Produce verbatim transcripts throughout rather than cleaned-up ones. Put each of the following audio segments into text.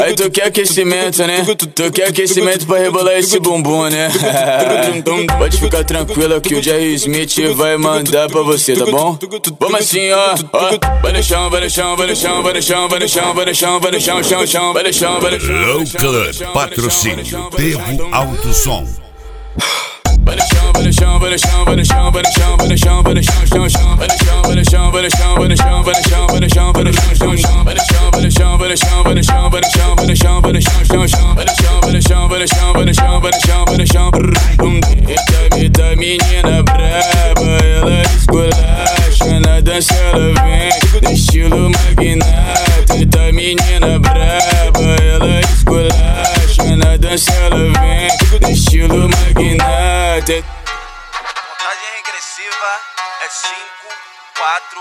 Aí tu quer aquecimento, né? Tu quer aquecimento pra rebolar esse bumbum, né? Pode ficar tranquila que o Jerry Smith vai mandar pra você, tá bom? Vamos assim, ó, ó. Vai no chão, vai no chão, vai no chão, vai no chão, vai no chão, vai no chão, vai no chão, chão, chão, vai no chão, vai no chão. Low Club, patrocínio, Devo Alto Som. Vai no chão, vai no chão, vai no chão, vai no chão, vai no chão, vai no chão, vai no chão, chão, chão, vai no chão, vai no chão, vai no chão, vai no chão, vai no chão, vai no chão, vai no chão, chão, chão, vai no chão, vai no chão, vai no chão, vai no chão, vai no chão, vai no chão, vai no chão, chão, chão, vai no chão, vai no chão, vai no chão, vai no chão, vai no chão, vai no chão, bum. Eita, eita, menina braba, ela esculacha na dança, ela vem no estilo magnata. Eita, menina braba, ela esculacha na dança, ela vem no estilo magnata. Contagem regressiva é cinco, quatro,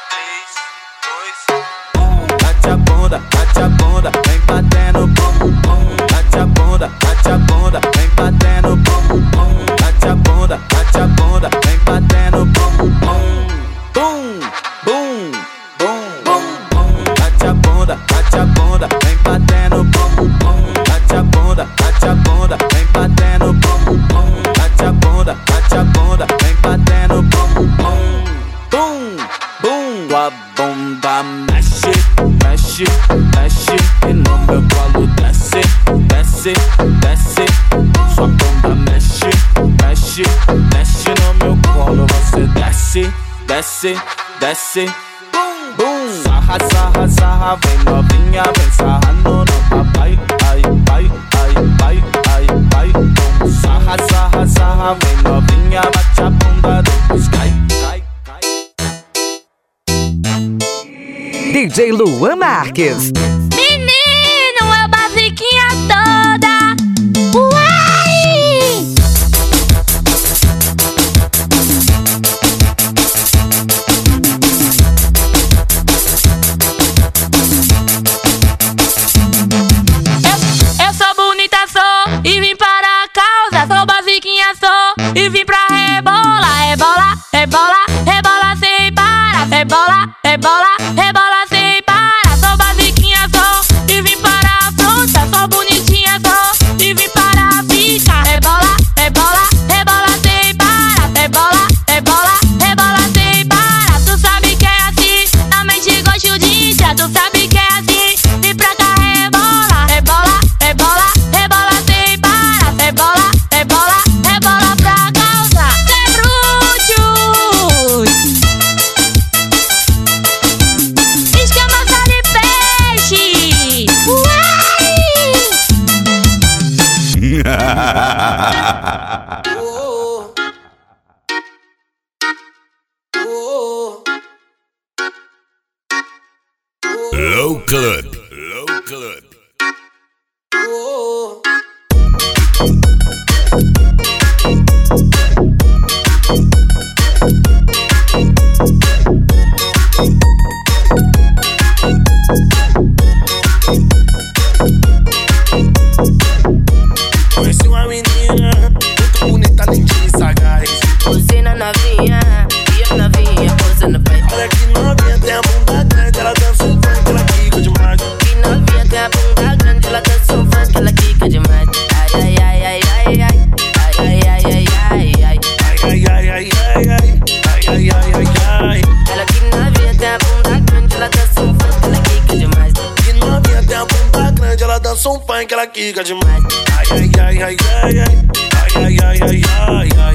três, dois. Bate a bunda, bate a bunda, vem batendo bum bum. Bate a bunda, bate a bunda, vem batendo bum bum. Bate a bunda, bate a bunda, vem batendo bum bum. Bum, bum, bum, bum, bum. Bate a bunda, bate a bunda, vem batendo bum bum. Bate a bunda, bate a bunda, vem batendo bum bum. Bate a bunda, bate a bunda, vem batendo bum bum. Bum, bum. Tua bunda mexe, mexe, mexe e no meu colo desce, desce, desce. Sua bunda mexe, mexe, mexe no meu colo. Você desce, desce, desce. Bum, bum. Sarra, sarra, sarra, vem novinha, vem sarrando no papai. Ai, ai, ai, ai, ai, ai. Bum. Sarra, sarra, sarra, vem novinha, bate a bunda, depois cai, cai, cai. D J Luan Marques. Menino, é basiquinha toda. Uai! Eu, eu sou bonita, sou, e vim para a causa. Sou basiquinha, sou, e vim pra rebola, rebola, rebola, rebola sem parar. Rebola, rebola, rebola sem parar. Sou basiquinha, sou, e vim para a fronta. Sou bonitinha, sou, e vim para a pista. Rebola, rebola, rebola sem parar. Rebola, rebola, rebola sem parar. Tu sabe que é assim, na mente gosto de entrar. Tu sabe que é assim, vim pra cá rebola. Rebola, rebola, rebola sem parar. Rebola, rebola, rebola pra causa. Sem bruxos. Escama só de peixe. Uai! Low Club, Low Club. Conheci uma menina muito bonita, lindinha e sagaz. Você na novinha, e eu novinha, você no pé. Olha que novinha, tem a bunda grande, ela dança um funk, ela quica demais. Que novinha tem a bunda grande, ela dança um funk, ela quica demais. Ai, ai, ai, ai, ai, ai. Ai, ai, ai, ai, ai, ai. Ai, ai, ai, ai, ai, ai. Ai, ai, ai, ai, ai. Ela que novinha tem a bunda grande, ela dança um funk, ela quica demais. Que novinha tem a bunda grande, ela dança um funk, ela quica demais. Ai, ai, ai, ai, ai, ai. Ai, ai, ai, ai, ai, ai.